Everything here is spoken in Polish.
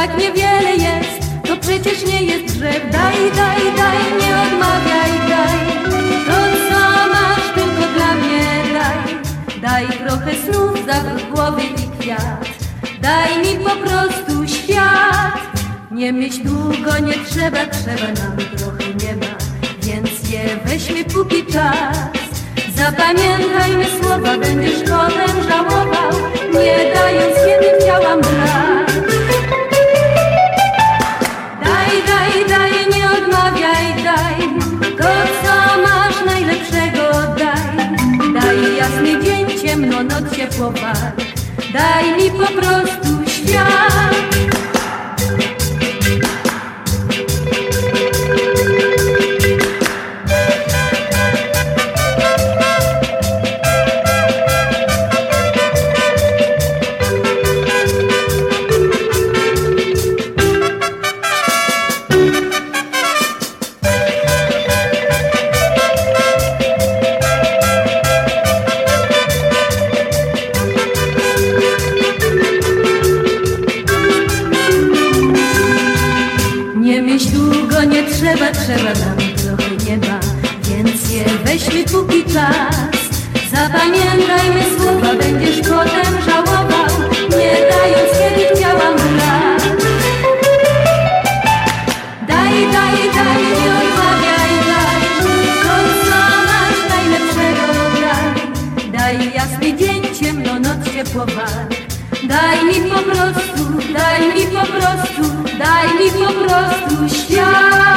tak niewiele jest, to przecież nie jest grzech. Daj, daj, daj, nie odmawiaj, daj. To co masz, tylko dla mnie daj. Daj trochę snów, zawrót głowy i kwiat. Daj mi po prostu świat. Nie myśl długo, nie trzeba, trzeba nam trochę nieba, więc je weźmy póki czas. Zapamiętajmy słowa, będziesz potem żałował, nie dając, kiedy chciałam brać. Daj, daj, daj, nie odmawiaj, daj. To co masz najlepszego daj. Daj jasny dzień, ciemno, noc, ciepło walk. Daj mi po prostu świat. Nie myśl długo, nie trzeba, trzeba nam trochę nieba, więc je weźmy póki czas. Zapamiętajmy słowa, będziesz potem żałował, nie dając, kiedy chciałam brać. Daj, daj, daj, nie odmawiaj, daj. To co masz najlepszego daj. Daj jasny dzień, ciemno, noc, ciepło walk. Daj mi po prostu, daj mi po prostu, daj mi po prostu świat.